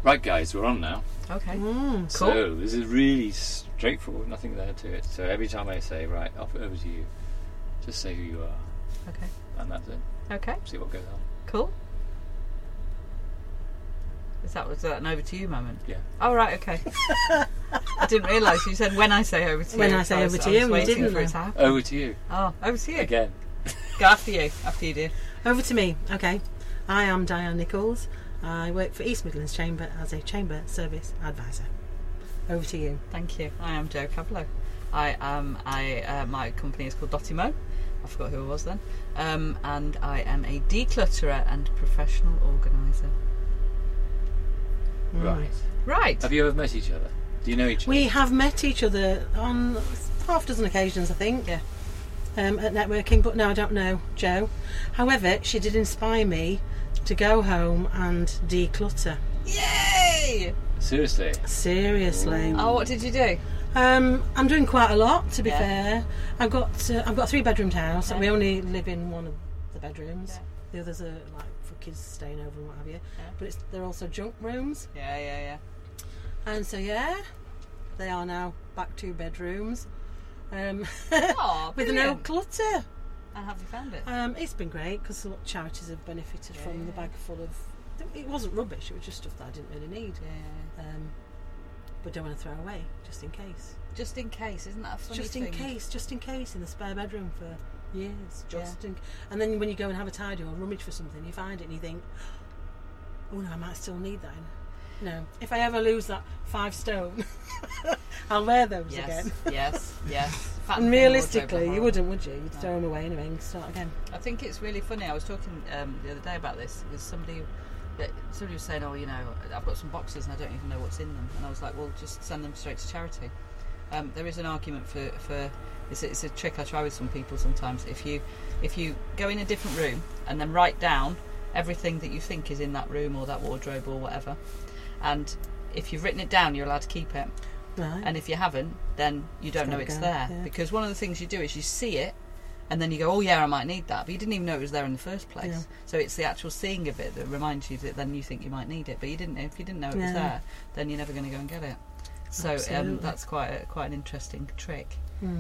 Right, guys, we're on now. Okay. Cool. So this is really straightforward, nothing there to it. So every time I say, right, over to you, just say who you are. Okay. And that's it. Okay. See what goes on. Cool. Was that an over to you moment? Yeah. Oh, right, okay. I didn't realise you said when I say over to you. When I say over to you, you didn't for it know. to happen. Over to you. Oh, over to you. Again. Go after you, dear. Over to me. Okay. I am Diane Nichols. I work for East Midlands Chamber as a Chamber Service Advisor. Over to you. Thank you. I am Jo Cavallo. My company is called Dotimo. I forgot who I was then. And I am a declutterer and professional organiser. Right. Right. Have you ever met each other? Do you know each other? We have met each other on half a dozen occasions, I think. Yeah. At networking, but no, I don't know Jo. However, she did inspire me to go home and declutter. Yay! Seriously? Seriously. Oh, what did you do? I'm doing quite a lot, to be Yeah. fair. I've got a 3-bedroomed house, and Yeah. we only live in one of the bedrooms. Yeah. The others are like for kids staying over and what have you. Yeah. But they're also junk rooms, Yeah. and so they are now back 2 bedrooms. Oh, with no clutter. And have you found it? It's been great because a lot of charities have benefited from the bag full of. It wasn't rubbish; it was just stuff that I didn't really need. Yeah. But don't want to throw away, just in case. Just in case, isn't that a funny Just thing? in case, in the spare bedroom for years. And then when you go and have a tidy or rummage for something, you find it and you think, oh no, I might still need that. No, if I ever lose that 5 stone, I'll wear those again. Yes. And realistically, you wouldn't, would you? You'd throw them away anyway and start again. I think it's really funny. I was talking the other day about this with somebody was saying, oh, I've got some boxes and I don't even know what's in them. And I was like, well, just send them straight to charity. There is an argument for it's a trick I try with some people sometimes. If you go in a different room and then write down everything that you think is in that room or that wardrobe or whatever, and if you've written it down, you're allowed to keep it. Right. And if you haven't, then you don't know it's there. Yeah. Because one of the things you do is you see it, and then you go, oh yeah, I might need that. But you didn't even know it was there in the first place. Yeah. So it's the actual seeing of it that reminds you that then you think you might need it. But you didn't. If you didn't know it was there, then you're never going to go and get it. So that's quite an interesting trick.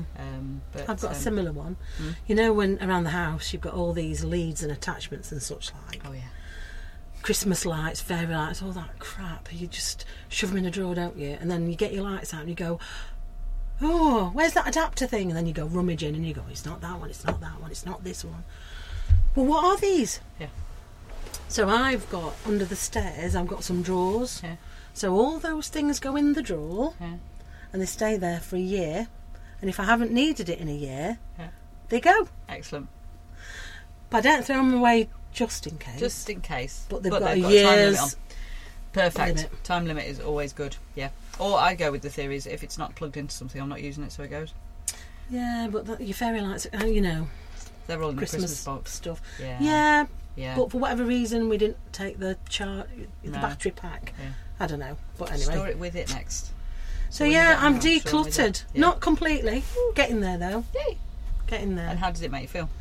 But I've got a similar one. You know, when around the house you've got all these leads and attachments and such like. Oh yeah. Christmas lights, fairy lights, all that crap. You just shove them in a drawer, don't you? And then you get your lights out and you go, oh, where's that adapter thing? And then you go rummaging and you go, it's not that one, it's not that one, it's not this one. Well, what are these? Yeah. So I've got, under the stairs, I've got some drawers. Yeah. So all those things go in the drawer and they stay there for a year. And if I haven't needed it in a year, they go. Excellent. But I don't throw them away just in case. Just in case. But they've got a time year's limit on. Perfect. limit. Time limit is always good. Yeah. Or I go with the theory is if it's not plugged into something, I'm not using it, so it goes. Yeah, but your fairy lights, They're all in the Christmas box. stuff. Yeah. But for whatever reason, we didn't take the No. battery pack. Yeah. I don't know. But anyway. Store it with it next. So when you yeah, get I'm home, store it with decluttered. it. Yeah. Not completely. Getting there though. Yay. Getting there. And how does it make you feel?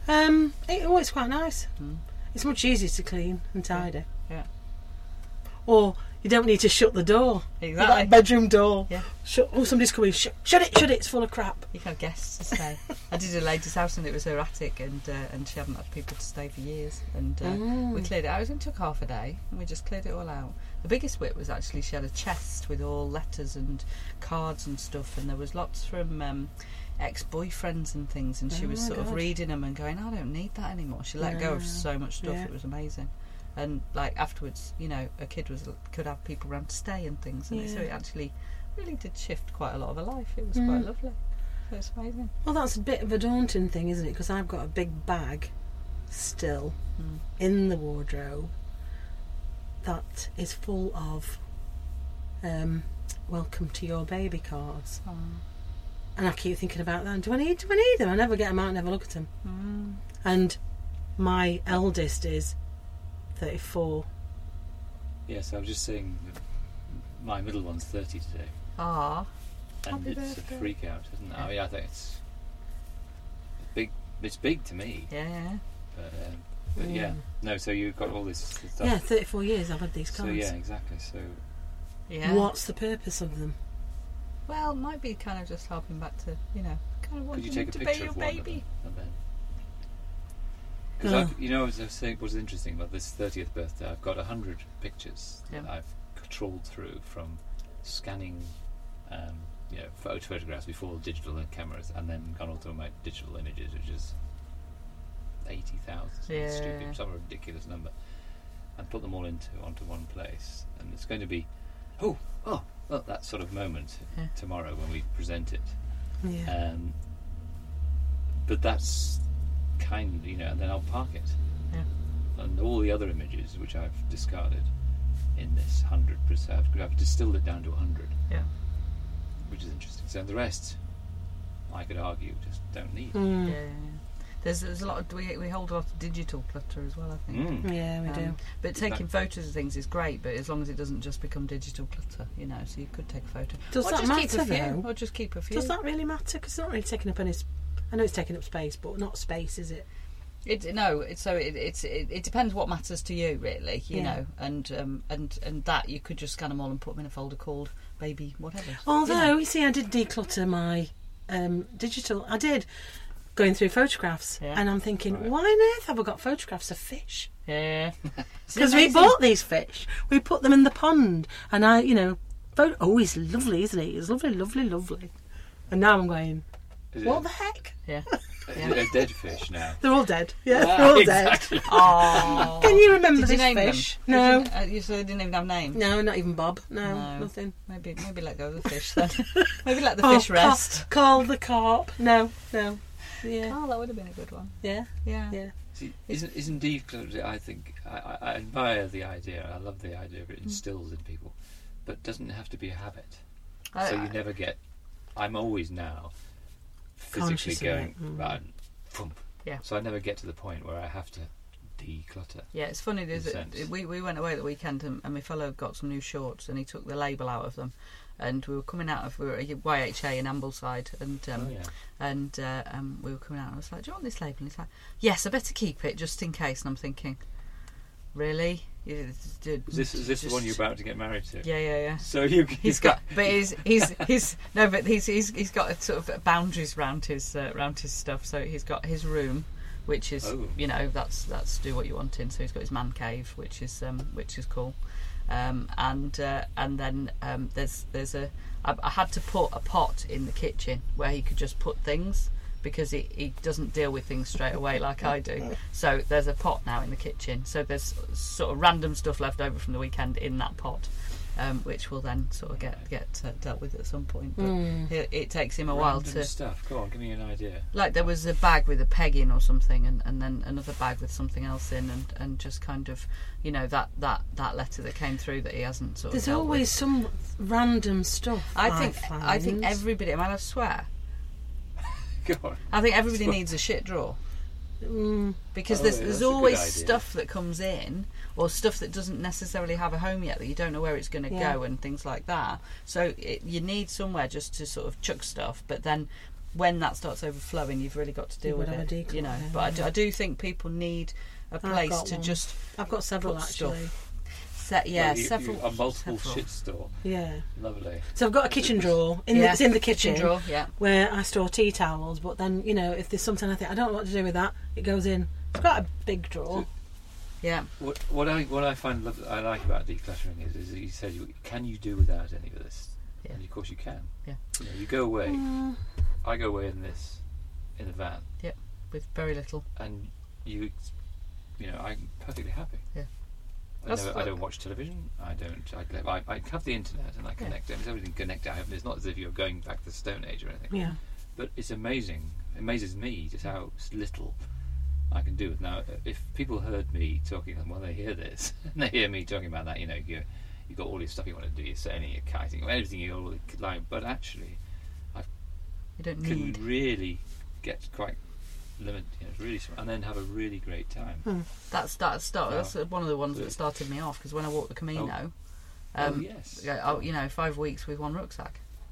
It's quite nice. It's much easier to clean and tidy. Yeah. Or you don't need to shut the door. Exactly. That bedroom door. Yeah. Shut. Oh, somebody's coming. Shut it. It's full of crap. You can have guests to stay. I did a lady's house and it was her attic and she hadn't had people to stay for years and we cleared it out. It took half a day and we just cleared it all out. The biggest bit was actually she had a chest with all letters and cards and stuff and there was lots from ex-boyfriends and things and she was sort of reading them and going, I don't need that anymore. She let go of so much stuff. It was amazing. And like afterwards, a kid could have people around to stay and things and so it actually really did shift quite a lot of her life. It was quite lovely. So it's amazing. Well, that's a bit of a daunting thing, isn't it? Because I've got a big bag still in the wardrobe that is full of welcome to your baby cards. And I keep thinking about that. Do I need them? I never get them out, never look at them. And my eldest is 34. Yes, I was just saying that my middle one's 30 today. Ah. And Happy it's birthday. a freak out, isn't it? Yeah. I mean, I think it's big. It's big to me. Yeah. But But yeah, no. So you've got all this stuff. Yeah, 34 years I've had these cards. So yeah, exactly. So Yeah. What's the purpose of them? Well, it might be kind of just harping back to, kind of could wanting you take him a to be picture your of one of baby. them and then? Because as I was saying, what's interesting about this 30th birthday, I've got 100 pictures that I've trawled through from scanning, photographs before digital and cameras, and then gone all through my digital images, which is 80,000, stupid, some ridiculous number, and put them all onto one place. And it's going to be, that sort of moment tomorrow when we present it. Yeah. But that's kind of, and then I'll park it. Yeah. And all the other images which I've discarded in this 100%, I've distilled it down to 100. Yeah. Which is interesting. So the rest, I could argue, just don't need. Yeah. There's a lot of, we hold a lot of digital clutter as well, I think. Yeah, we do. But taking photos of things is great, but as long as it doesn't just become digital clutter, so you could take a photo. Does that matter though? Or just keep a few. Does that really matter? Because it's not really taking up any. I know it's taking up space, but not space, is it? It depends what matters to you, really. You know, and that you could just scan them all and put them in a folder called baby whatever. Although you see, I did declutter my digital. I did. Going through photographs, and I'm thinking, why on earth have I got photographs of fish? Yeah, because we bought these fish, we put them in the pond, and I, he's lovely, isn't he? He's lovely, lovely, lovely. And now I'm going, what the heck? Yeah. They're dead fish now. They're all dead. Yeah, they're all exactly. dead. Oh, can you remember Did this you name fish? Them? No. You said they didn't even have names. No, not even Bob. No, nothing. Maybe let go of the fish then. Maybe let the fish rest. Carl the carp. No. Yeah. Oh, that would have been a good one. Yeah. See, isn't decluttering? I think I admire the idea. I love the idea of it instills in people, but doesn't have to be a habit. So you never get. I'm always now physically going right. Yeah. So I never get to the point where I have to declutter. Yeah, it's funny. We went away the weekend and my fellow got some new shorts and he took the label out of them. And we were coming out of, we were at YHA in Ambleside, and we were coming out, and I was like, "Do you want this label?" And he's like, "Yes, I better keep it just in case." And I'm thinking, really? Is this the one you're about to get married to? Yeah. So he's got sort of boundaries around his stuff. So he's got his room, which is that's do what you want in. So he's got his man cave, which is cool. And then there's I had to put a pot in the kitchen where he could just put things, because he doesn't deal with things straight away like I do. So there's a pot now in the kitchen. So there's sort of random stuff left over from the weekend in that pot, which will then sort of get dealt with at some point. But it takes him a while to stuff. Go on, give me an idea. Like there was a bag with a peg in or something, and then another bag with something else in, and just kind of that letter that came through that he hasn't sort of. There's dealt always with. some random stuff. I think everybody. Am I allowed to swear? Go on. I think everybody needs a shit drawer. Because there's always stuff that comes in, or stuff that doesn't necessarily have a home yet, that you don't know where it's going to go and things like that. So you need somewhere just to sort of chuck stuff, but then when that starts overflowing, you've really got to deal with it. But I do think people need a place to just. I've got several actually. Stuff. Several. A multiple shit store. Yeah. Lovely. So I've got a kitchen drawer it's in the kitchen drawer, where I store tea towels. But then if there's something I think I don't know what to do with that, it goes in. It's quite a big drawer. Yeah. What I find I like about decluttering is that you said can you do without any of this? Yeah. And of course you can. Yeah. You go away. I go away in the van. Yeah. With very little. And I'm perfectly happy. Yeah. I don't watch television. I have the internet and I connect. There's everything connected. It's not as if you're going back to the Stone Age or anything. Yeah. But it's amazing. It amazes me just how little I can do. Now, if people heard me talking, well, they hear this and they hear me talking about that. You've got all this stuff you want to do. You're sailing, you're kiting, everything you all like. But actually, you don't can really get quite. Limit, really, and then have a really great time. That's one of the ones that started me off, because when I walked the Camino, 5 weeks with one rucksack.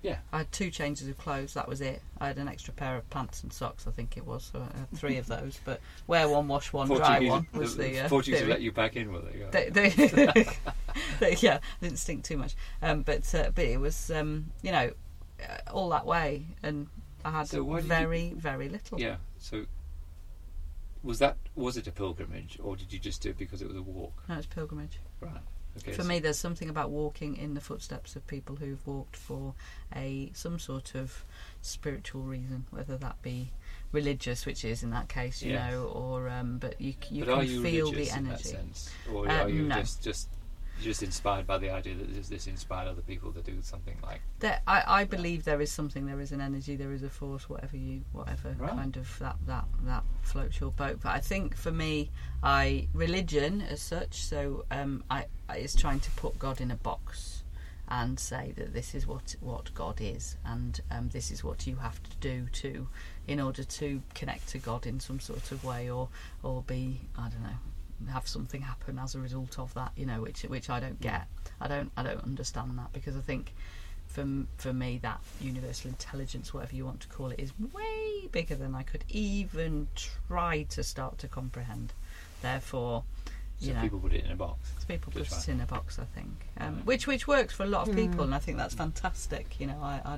Yeah. I had 2 changes of clothes, that was it. I had an extra pair of pants and socks, I think it was, so I had 3 of those. But wear one, wash one, dry one was the Portuguese theory. let you back in with it. Yeah, didn't stink too much. But it was, all that way, and I had very little. Yeah. So was it a pilgrimage, or did you just do it because it was a walk? No, it's pilgrimage. Right. Okay. For me, there's something about walking in the footsteps of people who've walked for some sort of spiritual reason, whether that be religious, which is in that case, you know, or but you but can feel the energy. In that sense? Or are you no. just inspired by the idea that this inspired other people to do something like I believe there is something, there is an energy, there is a force, whatever right. kind of that floats your boat. But I think for me, religion as such, so is trying to put God in a box and say that this is what God is, and this is what you have to do in order to connect to God in some sort of way, or be, I don't know, have something happen as a result of that, which I don't get. I don't understand that, because I think for me that universal intelligence, whatever you want to call it, is way bigger than I could even try to start to comprehend. Therefore, people put it in a box. People put it in a box, I think, which works for a lot of people, and I think that's fantastic. I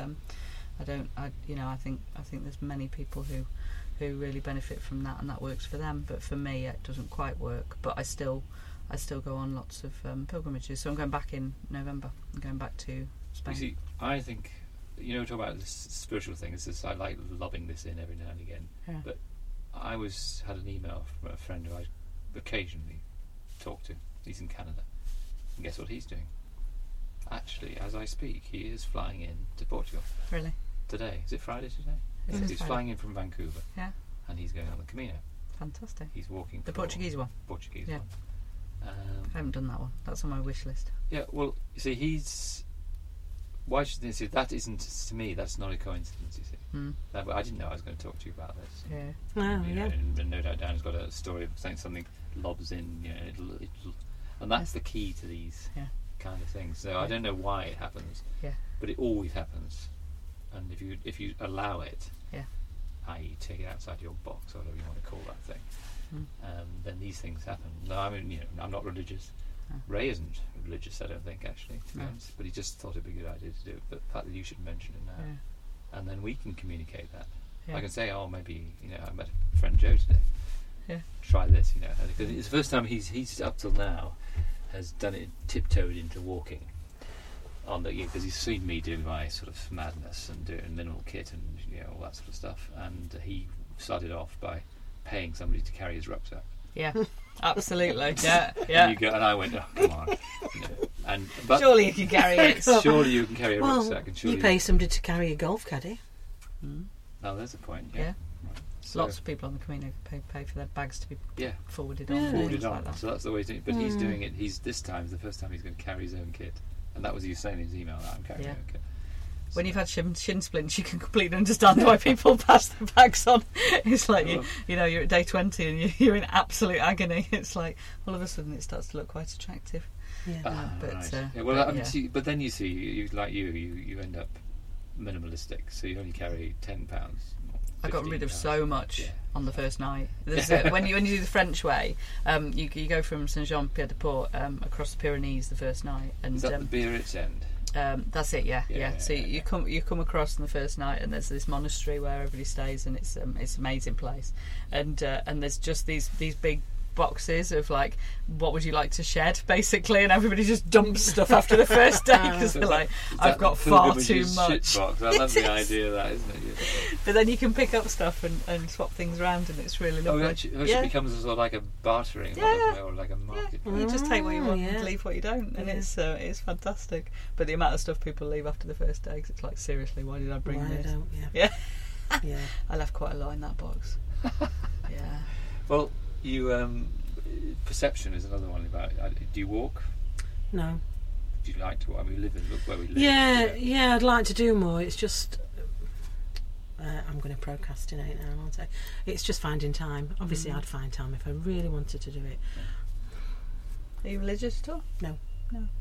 think there's many people who really benefit from that, and that works for them. But for me, it doesn't quite work. But I still go on lots of pilgrimages. So I'm going back in November. I'm going back to Spain. You see, I think, talk about this spiritual thing. It's just, I like lobbing this in every now and again. Yeah. But I had an email from a friend who I occasionally talk to. He's in Canada, and guess what he's doing? Actually, as I speak, he is flying in to Portugal. Really? Today. Is it Friday today? He's flying in from Vancouver. Yeah. And he's going on the Camino. Fantastic. He's walking the Portuguese one. Portuguese yeah. one. I haven't done that one. That's on my wish list. Yeah. Well, you see, why should they say that? Isn't, to me, that's not a coincidence. You see. I didn't know I was going to talk to you about this. Yeah. Wow. Yeah. And no doubt Dan's got a story of saying something lobs in. And that's the key to these kind of things. So I don't know why it happens. Yeah. But it always happens. And if you allow it, i.e. take it outside your box, or whatever you want to call that thing, then these things happen. No, I mean, I'm not religious. No. Ray isn't religious, I don't think, actually, to be honest. But he just thought it'd be a good idea to do it. But the fact that you should mention it now, and then we can communicate that. I can say, maybe, I met a friend Joe today. Yeah. Try this, because it's the first time he's up till now has done it, tiptoed into walking. Because he's seen me do my sort of madness and doing minimal kit and all that sort of stuff, and he started off by paying somebody to carry his rucksack. Yeah, absolutely. Yeah. And I went, oh, come on. But surely you can carry it. Surely you can carry a rucksack. And surely you pay somebody to carry a golf caddy. Oh, there's a point. Yeah. Right. So lots of people on the Camino pay for their bags to be forwarded on. Forwarded on. Like that. So that's the way to do it. But he's doing it. This time is the first time he's going to carry his own kit. And that was you saying in his email that I'm carrying my own kit. When you've had shin splints, you can completely understand why people pass the bags on. It's like you're at day 20 and you're in absolute agony. It's like all of a sudden it starts to look quite attractive. Yeah. But then you see, you end up minimalistic. So you only carry £10. I got rid of so much on the first night. When you do the French way, you go from Saint-Jean-Pied-de-Port across the Pyrenees the first night, and is that the Biarritz end? That's it. Yeah. So you come across on the first night, and there's this monastery where everybody stays, and it's an amazing place, and there's just these big boxes of like, what would you like to shed, basically, and everybody just dumps stuff after the first day because they're like, I've got far too much. Shit box. I love the idea of that, isn't it? But then you can pick up stuff and swap things around, and it's really lovely. It becomes sort of like a bartering or like a market. You just take what you want and leave what you don't, and it's fantastic. But the amount of stuff people leave after the first day, 'cause it's like, seriously, why did I bring this? Yeah. I left quite a lot in that box. Yeah. Well, you perception is another one about. Do you walk? No. Do you like to walk? I mean, look where we live. Yeah, I'd like to do more. It's just I'm going to procrastinate now, aren't I? It's just finding time. Obviously, I'd find time if I really wanted to do it. Are you religious at all? No.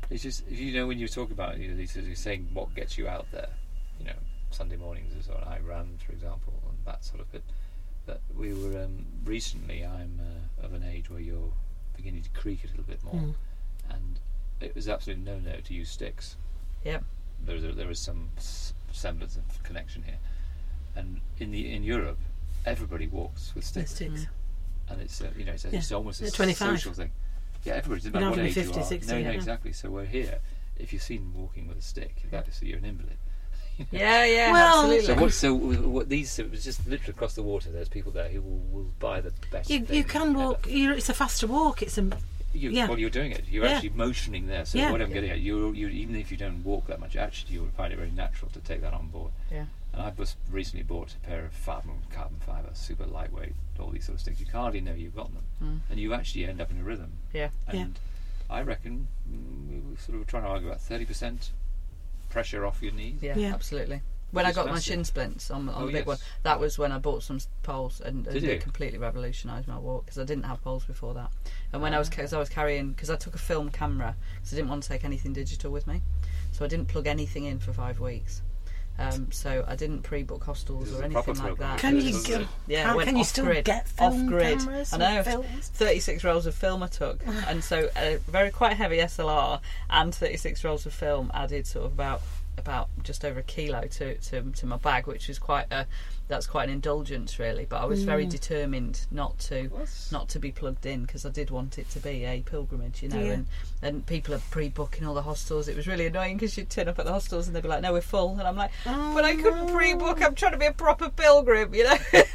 It's just, when you talk about you're saying what gets you out there, Sunday mornings is what I ran, for example, and that sort of bit. That we were recently. I'm of an age where you're beginning to creak a little bit more, and it was absolutely no to use sticks. Yep. There was some semblance of connection here, and in Europe, everybody walks with sticks, and it's it's almost a 25. social thing. Yeah, everybody. Doesn't matter what age 50, you are. 60, no, exactly. So we're here. If you're seen walking with a stick, that is you're an invalid. Yeah, well, absolutely. So what these? It was just literally across the water. There's people there who will buy the best. You can walk. It's a faster walk. It's a. Well, you're doing it. You're actually motioning there. So what I'm getting at, you even if you don't walk that much, actually you would find it very natural to take that on board. Yeah. And I've just recently bought a pair of carbon fibre, super lightweight, all these sort of things. You hardly know you've got them, and you actually end up in a rhythm. Yeah. And I reckon we were sort of trying to argue about 30% pressure off your knees. Yeah, absolutely. When I got my shin splints on the big one, that was when I bought some poles, and it completely revolutionised my walk, because I didn't have poles before that. And when I was carrying, because I took a film camera, because I didn't want to take anything digital with me, so I didn't plug anything in for 5 weeks. So I didn't pre-book hostels or anything like that. Can you still get film off-grid? cameras? I know. Films? 36 rolls of film I took, and so a quite heavy SLR and 36 rolls of film added sort of about just over a kilo to my bag, which is that's quite an indulgence really. But I was very determined not to be plugged in, because I did want it to be a pilgrimage, and people are pre-booking all the hostels. It was really annoying, because you'd turn up at the hostels and they'd be like, no, we're full, and I'm like, but I couldn't pre-book, I'm trying to be a proper pilgrim, And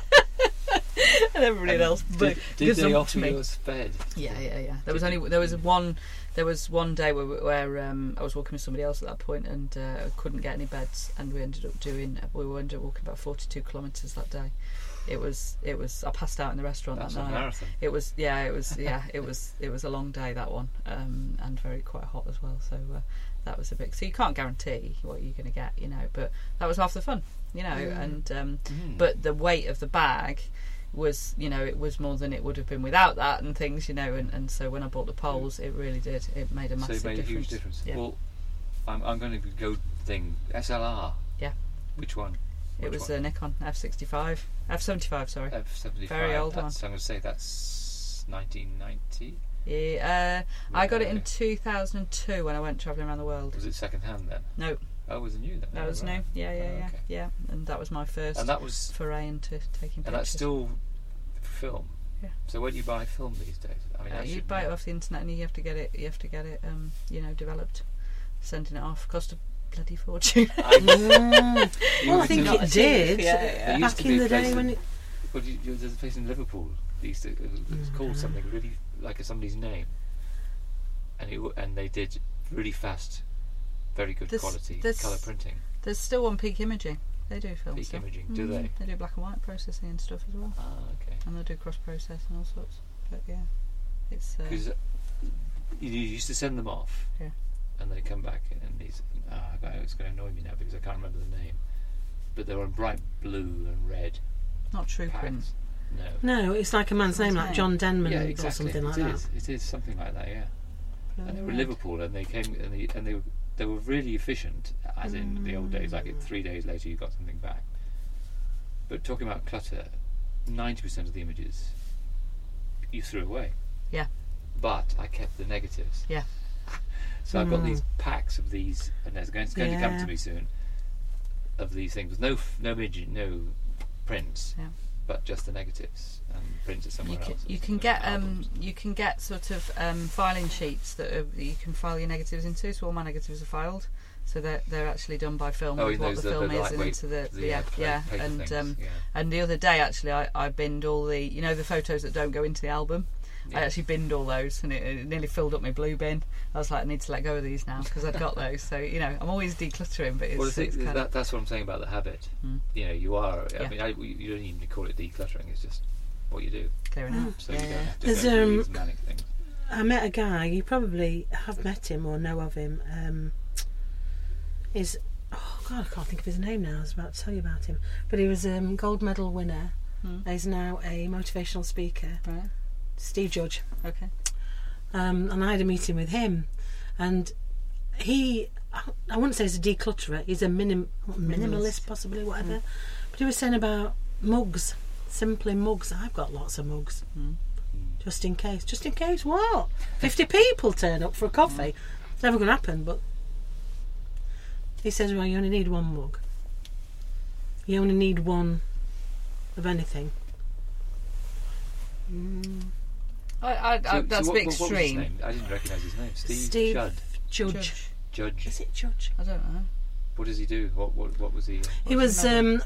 everybody else did they offer you a bed? Yeah. There was one day where I was walking with somebody else at that point, and I couldn't get any beds, and we ended up walking about 42 kilometres that day. It was I passed out in the restaurant that night. Marathon. It was a long day, that one, and quite hot as well. So that was a bit. So you can't guarantee what you're going to get, but that was half the fun, and but the weight of the bag was, it was more than it would have been without that and things, and so when I bought the poles, it really did. It made a massive difference. So it made a huge difference. Yeah. Well, I'm going to go SLR. Yeah. Which one? It was a Nikon F75, sorry. F75. Very old one. I'm going to say that's 1990. Yeah, I got it in 2002 when I went travelling around the world. Was it second hand then? No. Oh, it was new then? That was new. Yeah. And that was my first foray into taking pictures. And that's still film. Yeah. So where do you buy film these days? I mean, you buy it off the internet, and you have to get it. Developed. Sending it off cost a bloody fortune. Well, I think it did. Yeah. Back in the day when it. Well, there's a place in Liverpool. It was called something really like somebody's name, and they did really fast, very good quality colour printing. There's still one, Peak Imaging. They do film Peak stuff. Imaging, do they? They do black and white processing and stuff as well. Ah, okay. And they do cross process and all sorts. But yeah, it's because you used to send them off. Yeah. And they come back, and these. It's going to annoy me now because I can't remember the name. But they were in bright blue and red. Not true prints. No, it's like a man's name, like John Denman or something like that. It is something like that, yeah. And they were in Liverpool, and they came, and they were really efficient, as in the old days. Like 3 days later, you got something back. But talking about clutter, 90% of the images you threw away. Yeah. But I kept the negatives. Yeah. So I've got these packs of these, and it's going to come to me soon. Of these things with no image, no prints, but just the negatives and printed somewhere else. You can get sort of filing sheets that you can file your negatives into. So all my negatives are filed, so they're actually done by film with what the film is and into the and the other day actually I binned all the the photos that don't go into the album. I actually binned all those, and it nearly filled up my blue bin. I was like, I need to let go of these now because I'd got those. So I'm always decluttering, but that's what I'm saying about the habit. You are. I mean, you don't even call it decluttering. It's just what you do. Clearing out. So you don't have to do these manic things. I met a guy. You probably have met him or know of him. I can't think of his name now. I was about to tell you about him, but he was a gold medal winner. He's now a motivational speaker. Right. Steve Judge. Okay. And I had a meeting with him, And I wouldn't say he's a declutterer, he's a minimalist possibly, whatever. But he was saying about mugs, simply mugs. I've got lots of mugs. Just in case. Just in case what? 50 people turn up for a coffee. It's never going to happen, but he says, well, you only need one mug. You only need one of anything. That's a bit what was his extreme. name? I didn't recognise his name. Steve Judge. Is it Judge? I don't know. What does he do? What was he? He was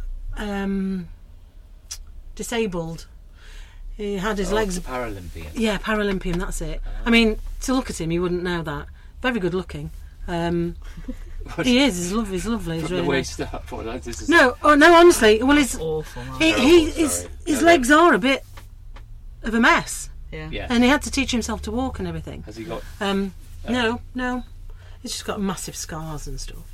disabled. He had his legs. Paralympian. Yeah, Paralympian. That's it. I mean, to look at him, you wouldn't know that. Very good looking. He is. He's lovely. He's lovely. He's From really the nice. waist up. Well, this is No, honestly. Well, his Awful. his legs are a bit of a mess, Yeah. Yeah. and he had to teach himself to walk and everything. Has he got? No, he's just got massive scars and stuff.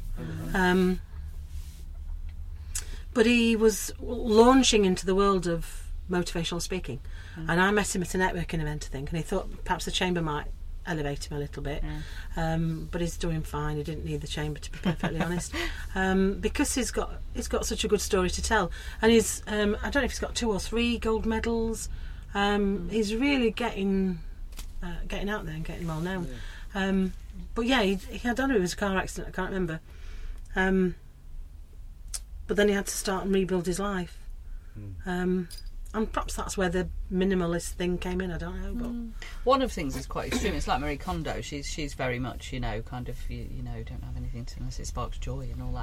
But he was launching into the world of motivational speaking, and I met him at a networking event, I think, and he thought perhaps the chamber might elevate him a little bit, but he's doing fine. He didn't need the chamber, to be perfectly honest, because he's got such a good story to tell, and he's I don't know if he's got 2 or 3 gold medals. He's really getting out there and getting well known. But yeah, I don't know, it was a car accident, I can't remember. But then he had to start and rebuild his life. And perhaps that's where the minimalist thing came in, I don't know. But One of the things is quite extreme. It's like Marie Kondo. She's very much, kind of, don't have anything unless it sparks joy and all that.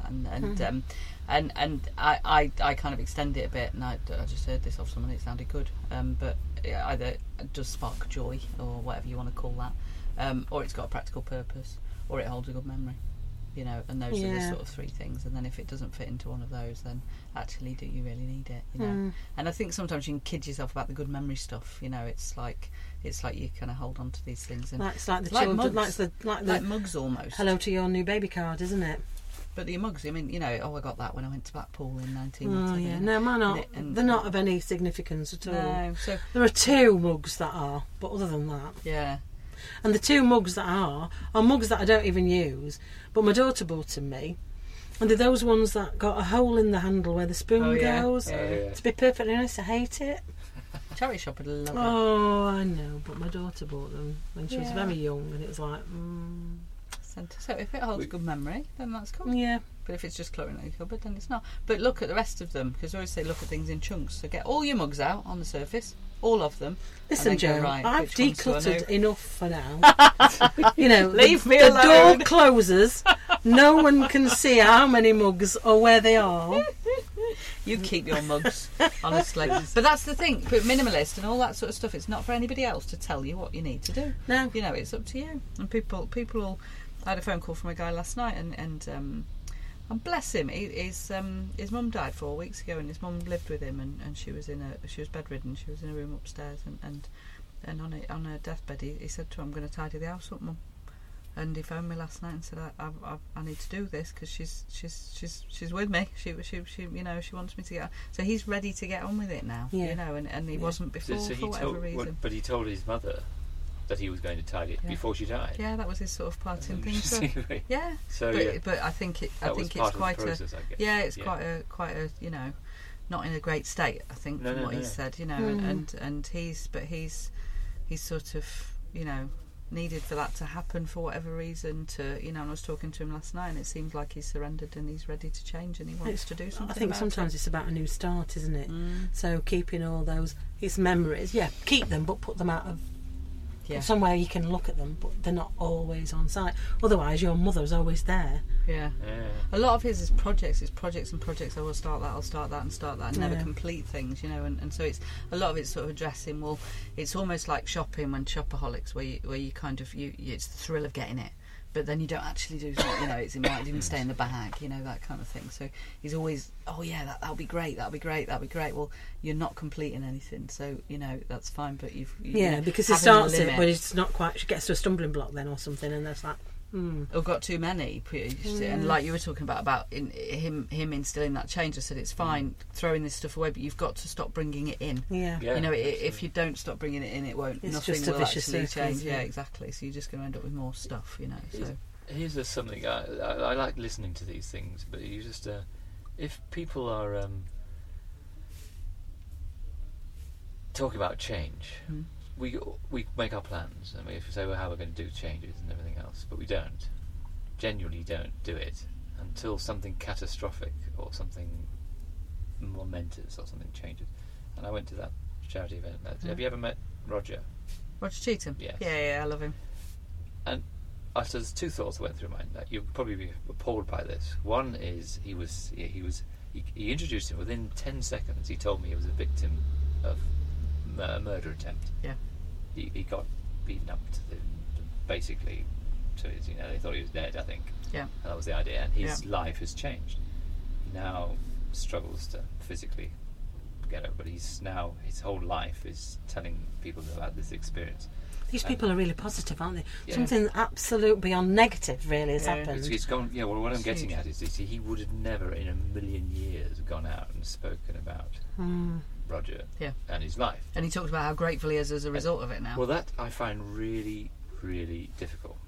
And I kind of extend it a bit, and I just heard this off someone. It sounded good, but either it does spark joy or whatever you want to call that, or it's got a practical purpose, or it holds a good memory. And those are the sort of 3 things. And then if it doesn't fit into one of those, then actually, do you really need it? And I think sometimes you can kid yourself about the good memory stuff. It's like you kind of hold on to these things. And it's like the like children, mugs. like Mugs almost. hello to your new baby card, isn't it? But the mugs, I mean, I got that when I went to Blackpool in 19. Oh yeah, no, mine aren't. They're not of any significance at all. No, so there are 2 mugs that are, but other than that, yeah. And the 2 mugs that are mugs that I don't even use, but my daughter bought them me, and they're those ones that got a hole in the handle where the spoon goes. To be perfectly honest, I hate it. Charity shop would love it. Oh, I know, but my daughter bought them when she was very young, and it was like, So if it holds good memory, then that's cool. yeah. But if it's just cluttering in the cupboard, then it's not. But look at the rest of them, because I always say look at things in chunks. So get all your mugs out on the surface, all of them. Listen, Joe, I've decluttered enough for now. Leave me the alone. door closes. No one can see how many mugs or where they are. You keep your mugs, honestly. But that's the thing. But minimalist and all that sort of stuff, it's not for anybody else to tell you what you need to do. No. It's up to you. And people will. I had a phone call from a guy last night, and bless him, his mum died 4 weeks ago, and his mum lived with him, and she was bedridden. She was in a room upstairs, and on her deathbed, he said to her, "I'm going to tidy the house up, Mum." And he phoned me last night and said, "I need to do this because she's with me. She wants me to get." So he's ready to get on with it now. And he wasn't before for whatever reason. But he told his mother that he was going to tidy it before she died. Yeah, that was his sort of parting thing. So, yeah. So but I think it's quite process, I guess. Yeah, it's quite a not in a great state. I think from what he said, and he's sort of needed for that to happen for whatever reason. And I was talking to him last night, and it seems like he's surrendered and he's ready to change and he wants to do something. I think sometimes it's about a new start, isn't it? So keeping all his memories, keep them, but put them out of. Yeah. Somewhere you can look at them, but they're not always on site. Otherwise, your mother's always there. Yeah. A lot of his is projects. It's projects and projects. I will start that, and never complete things, and so it's a lot of it's sort of addressing. Well, it's almost like shopping when shopaholics, where you kind of it's the thrill of getting it, but then you don't actually do something. It might even stay in the bag, that kind of thing. So he's always, that'll be great. Well, you're not completing anything, so that's fine. But because he starts it, but it's not quite. She gets to a stumbling block then or something, and there's that. or got too many. And like you were talking about him instilling that change, I said it's fine throwing this stuff away, but you've got to stop bringing it in. Yeah. You know, if you don't stop bringing it in, it won't. It's nothing just a will vicious actually circle, change. isn't it? Yeah, exactly. So you're just going to end up with more stuff. You know. So Here's something I like listening to these things, but you just if people are talking about change, we make our plans and we say, well, how we're going to do changes and everything else, but we don't. Genuinely don't do it until something catastrophic or something momentous or something changes. And I went to that charity event. Have you ever met Roger? Roger Cheetham? Yes. Yeah, I love him. And so there's two thoughts that went through my mind. You'll probably be appalled by this. One is he introduced him within 10 seconds. He told me he was a victim of a murder attempt. Yeah. He got beaten up to basically to his, they thought he was dead, I think. Yeah. And that was the idea. And his life has changed. He now struggles to physically get over, but his whole life is telling people about this experience. These people are really positive, aren't they? Yeah. Something absolute beyond negative really has happened. It's gone, well, what I'm getting at is he would have never in a million years gone out and spoken about Roger and his life. And he talked about how grateful he is as a result of it now. Well, that I find really, really difficult.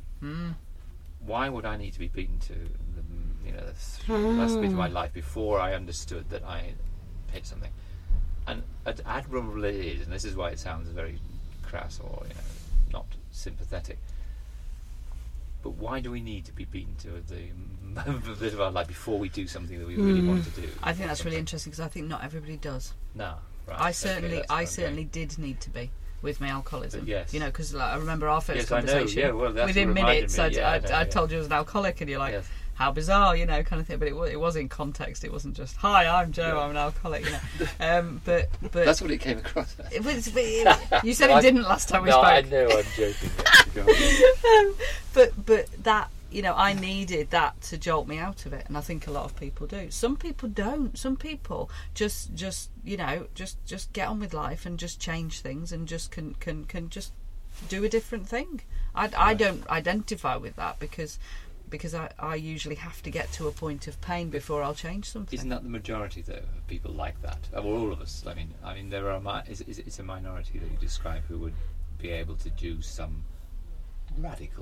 Why would I need to be beaten to the last bit of my life before I understood that I hit something? And admirable it is, and this is why it sounds very crass or not sympathetic. But why do we need to be beaten to the bit of our life before we do something that we really want to do? I think that's really interesting because I think not everybody does. No, right. I certainly did need to be with my alcoholism. Yes. Because I remember our first Yes, conversation. I know. Yeah, well, that's within what reminded minutes, me. I told you I was an alcoholic, and you're like, Yes. how bizarre, kind of thing. But it was in context. It wasn't just, hi, I'm Joe, I'm an alcoholic, But that's what it came across as. You said it didn't last time we spoke. I know, I'm joking. But that, I needed that to jolt me out of it, and I think a lot of people do. Some people don't. Some people just get on with life and just change things and just can just do a different thing. I don't identify with that because I usually have to get to a point of pain before I'll change something. Isn't that the majority, though, of people like that? Well, all of us. I mean, there are. It's a minority that you describe who would be able to do some radical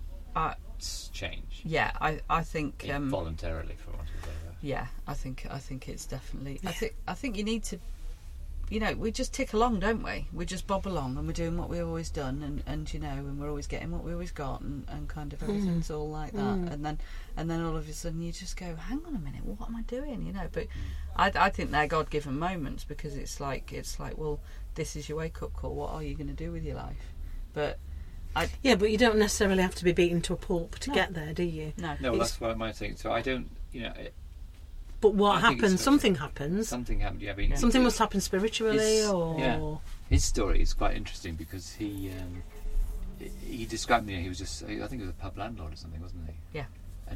change. Yeah, I think voluntarily, for want of a better word. Yeah, I think it's definitely. I think you need to. We just tick along, don't we? We just bob along, and we're doing what we've always done, and we're always getting what we always got, and kind of everything's all like that. And then all of a sudden you just go, hang on a minute, what am I doing? But I think they're God-given moments, because it's like, well, this is your wake-up call. What are you going to do with your life? But but you don't necessarily have to be beaten to a pulp to get there, do you? No, that's what I might think. So I don't, But what happens? Something happens. Something happened. Yeah, something must happen spiritually, His story is quite interesting because he described me. He was just, I think he was a pub landlord or something, wasn't he? Yeah.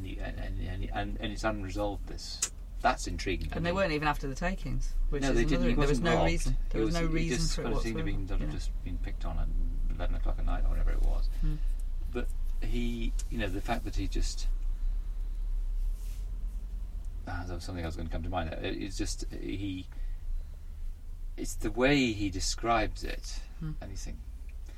And it's unresolved. That's intriguing. And they weren't even after the takings. No, they didn't. There was no robbed. reason. There was no reason just for it kind of seemed to be just being picked on at 11 o'clock at night or whatever it was. But he, the fact that he just. That was something I was going to come to mind. It's just it's the way he describes it, and you think,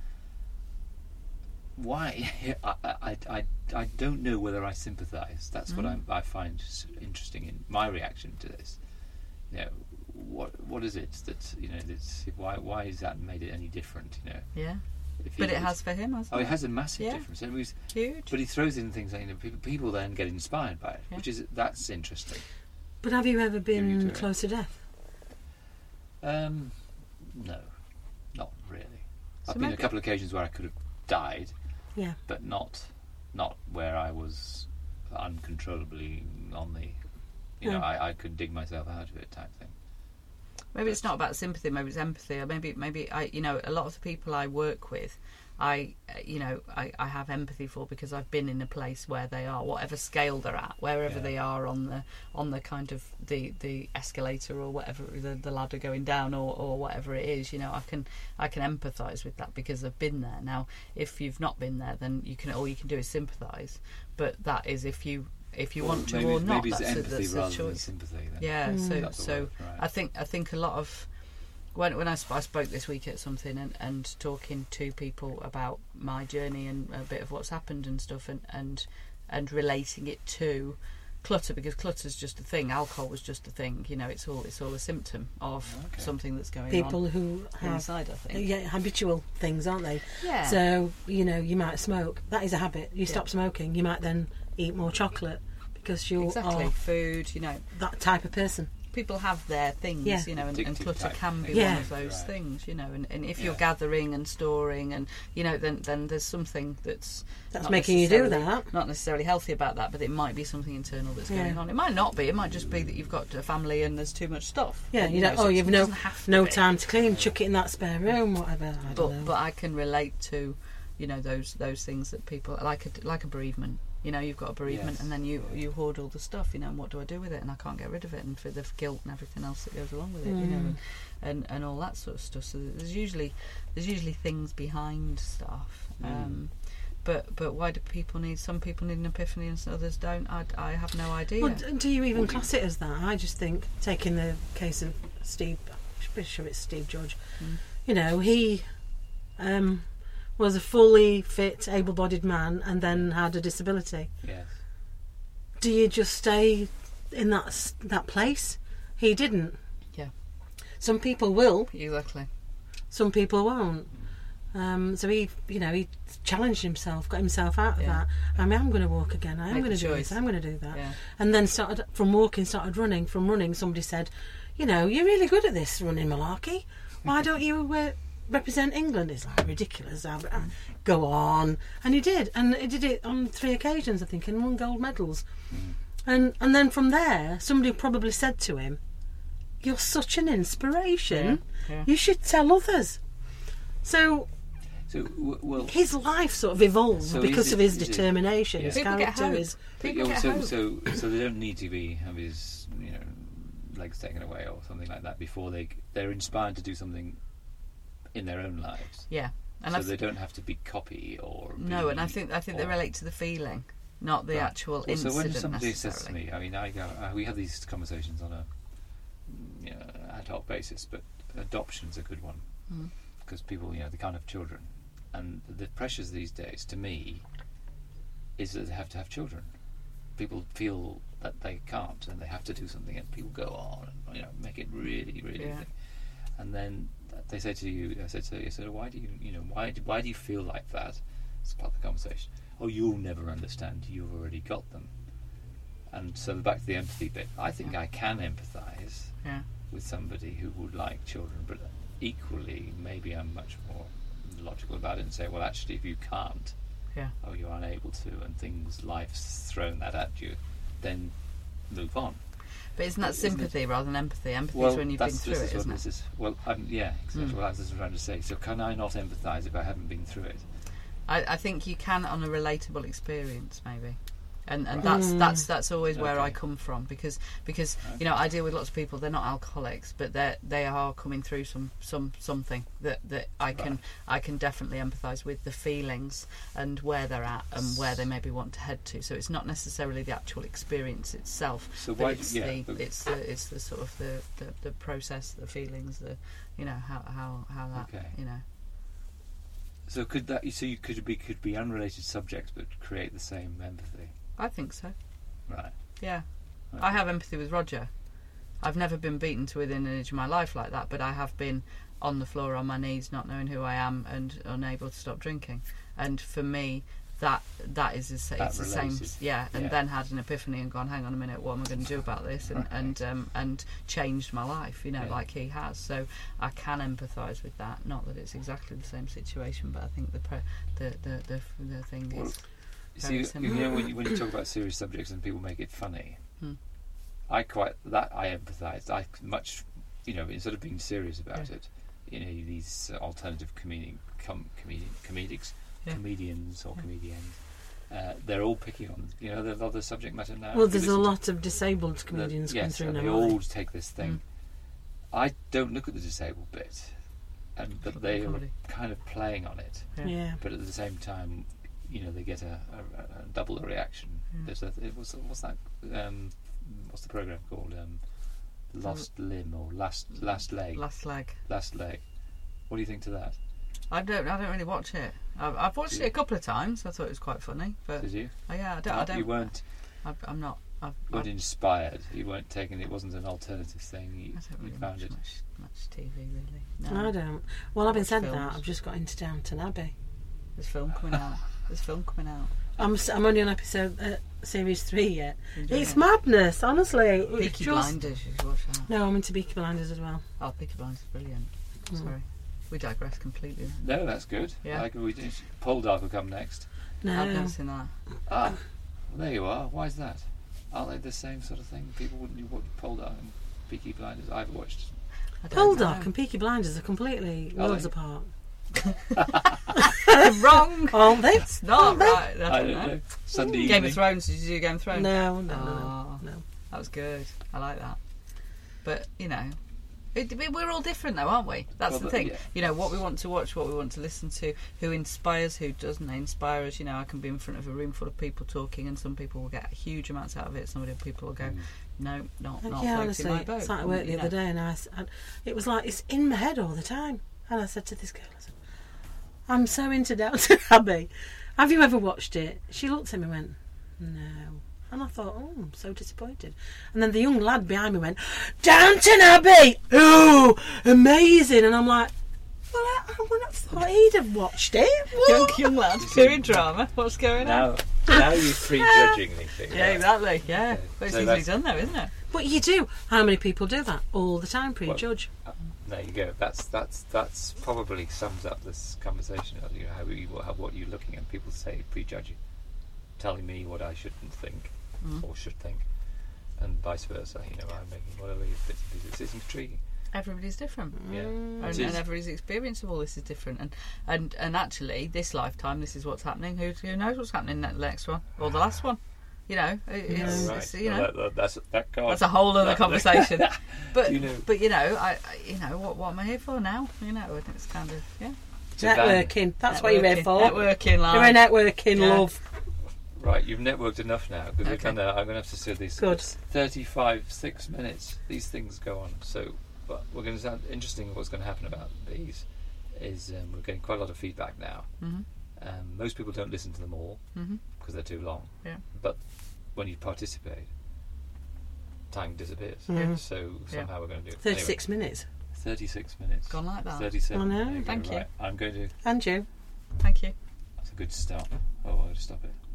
why? I don't know whether I sympathise. That's what I find interesting in my reaction to this. What is it that why has that made it any different? Yeah. But it has for him, hasn't it? It has a massive difference. It was huge. But he throws in things like people then get inspired by it, that's interesting. But have you ever been close to death? No, not really. So I've been a couple of occasions where I could have died. Yeah. But not where I was uncontrollably on the. I could dig myself out of it type thing. Maybe it's not about sympathy. Maybe it's empathy. Or maybe I, a lot of the people I work with, I have empathy for because I've been in a place where they are, whatever scale they're at, wherever they are on the kind of the escalator or whatever, the ladder going down or whatever it is. I can empathise with that because I've been there. Now, if you've not been there, then all you can do is sympathise. But that is if you want to or not. Maybe it's empathy that's rather a choice. than sympathy. Then. Yeah. So right. I think a lot of when I spoke this week at something and talking to people about my journey and a bit of what's happened and stuff and relating it to clutter, because clutter's just a thing, alcohol was just a thing, it's all a symptom of something that's going on. People who have inside, I think. Habitual things, aren't they? Yeah. So, you might smoke. That is a habit. You stop smoking, you might then eat more chocolate because you're food, that type of person. People have their things, and clutter can be one of those things, and if you're gathering and storing and, then there's something that's making you do that. Not necessarily healthy about that, but it might be something internal that's going on. It might not be. It might just be that you've got a family and there's too much stuff. Yeah, you've no time to clean, chuck it in that spare room, whatever. I don't know. But I can relate to, those things that people, like a bereavement. You've got a bereavement, and then you hoard all the stuff, and what do I do with it? And I can't get rid of it, and for the guilt and everything else that goes along with it, and all that sort of stuff. So there's usually things behind stuff. But why do some people need an epiphany and others don't? I have no idea. Well, do you even class it as that? I just think, taking the case of Steve, I'm pretty sure it's Steve Judge. He was a fully fit, able-bodied man and then had a disability. Yes. Do you just stay in that place? He didn't. Yeah. Some people will. Exactly. Some people won't. So he challenged himself, got himself out of that. I'm going to walk again. I am going to do this. I'm going to do that. Yeah. And then started running. From running, somebody said, "You're really good at this running malarkey. Why don't you represent England?" It's like ridiculous. Go on. And he did. And he did it on 3 occasions, I think, and won gold medals. And then from there, somebody probably said to him, "You're such an inspiration. Yeah. You should tell others." So his life sort of evolved because of his determination, his character. So they don't need to have his legs taken away or something like that before they're inspired to do something in their own lives. Yeah, and so they don't have to be copy or and I think they relate to the feeling, not the actual incident. So when somebody says to me, I go, we have these conversations on a ad hoc basis, but adoption's a good one because people, they can't have children, and the pressures these days, to me, is that they have to have children. People feel that they can't, and they have to do something, and people go on and make it really, really big. And then they say to you, I said, why do you feel like that? It's part of the conversation. Oh, you'll never understand. You've already got them. And so back to the empathy bit. I think I can empathise with somebody who would like children, but equally, maybe I'm much more logical about it and say, well, actually, if you can't, or you're unable to, and life's thrown that at you, then move on. But isn't that sympathy rather than empathy? Empathy is when you've been through it, isn't it? Exactly what I was trying to say. So can I not empathise if I haven't been through it? I think you can on a relatable experience, maybe. And that's always where I come from because I deal with lots of people. They're not alcoholics, but they are coming through something that I can definitely empathise with the feelings and where they're at and where they maybe want to head to. So it's not necessarily the actual experience itself. So it's the sort of the process, the feelings, how that So could be unrelated subjects but create the same empathy? I think so. Right. Yeah. Okay. I have empathy with Roger. I've never been beaten to within an inch of my life like that, but I have been on the floor on my knees, not knowing who I am and unable to stop drinking. And for me, that is the same. Yeah. And then had an epiphany and gone, hang on a minute, what am I going to do about this? And changed my life, like he has. So I can empathise with that. Not that it's exactly the same situation, but I think the thing is. See, when you talk about serious subjects and people make it funny, I empathise. I much instead of being serious about it, these alternative comedians or comedians, they're all picking on, there's other subject matter now. Well, there's a lot of disabled comedians coming through now. They all take this thing. I don't look at the disabled bit, but they are kind of playing on it. Yeah. But at the same time, they get a double the reaction. What's that? What's the program called? Lost Limb or Last Leg. Last Leg. Last Leg. What do you think to that? I don't really watch it. I've watched it a couple of times. I thought it was quite funny. But did you? I don't. You weren't. I'm not. You weren't inspired. You weren't taking. It wasn't an alternative thing. I don't really found watch it much TV really. No. I don't. Well, having said films. that, I've just got into Downton Abbey. There's film coming out. I'm only on episode series 3 yet. It's it. madness, honestly. Peaky Blinders, you should watch that. No, I'm into Peaky Blinders as well. Oh, Peaky Blinders is brilliant. Sorry, we digress completely. No, that's good. Yeah. Like we did. Poldark will come next. No. I've never seen that. Well, there you are. Why is that? Aren't they the same sort of thing? People wouldn't watch Poldark and Peaky Blinders. I've watched. Poldark and Peaky Blinders are completely worlds they? apart. Wrong. Aren't they? It's not right. I don't know. Sunday Game evening. of Thrones. Did you do Game of Thrones? No. That was good. I like that. But we're all different, though, aren't we? That's the thing. Yeah. What we want to watch, what we want to listen to, who inspires, who doesn't inspire us. I can be in front of a room full of people talking, and some people will get huge amounts out of it. Some people will go, no, not floating my boat. I was at work the other day, and it was like it's in my head all the time. And I said to this girl, I'm so into Downton Abbey. Have you ever watched it? She looked at me and went, no. And I thought, I'm so disappointed. And then the young lad behind me went, Downton Abbey! Oh, amazing! And I'm like, well, I wouldn't have thought he'd have watched it. Young lad, period drama. What's going on? Now you're prejudging anything. Yeah, exactly. Yeah. Okay. But it's So easily done, though, isn't it? But you do. How many people do that all the time? Prejudge. There you go. That's probably sums up this conversation. What you're looking at. People say prejudging, telling me what I shouldn't think or should think, and vice versa. I'm making whatever bits and pieces. It's intriguing. Everybody's different. Yeah, And everybody's experience of all this is different. And actually, this lifetime, this is what's happening. Who knows what's happening in that next one or the last one? It's that's a whole other conversation. But what am I here for now? It's kind of Networking. That's what you're here for. Networking, You're a networking, love. Right, you've networked enough now because we've done that. I'm going to have to say these. Good. 6 minutes. These things go on. So, but we're going to sound interesting. What's going to happen about these is we're getting quite a lot of feedback now. Most people don't listen to them all because they're too long. Yeah. But when you participate, time disappears. So somehow we're going to do it. 36 minutes. 36 minutes. Gone like that. 37. I know. There you go. Thank you. Right, I'm going to. And you. Thank you. That's a good stop. Oh, I'll just stop it.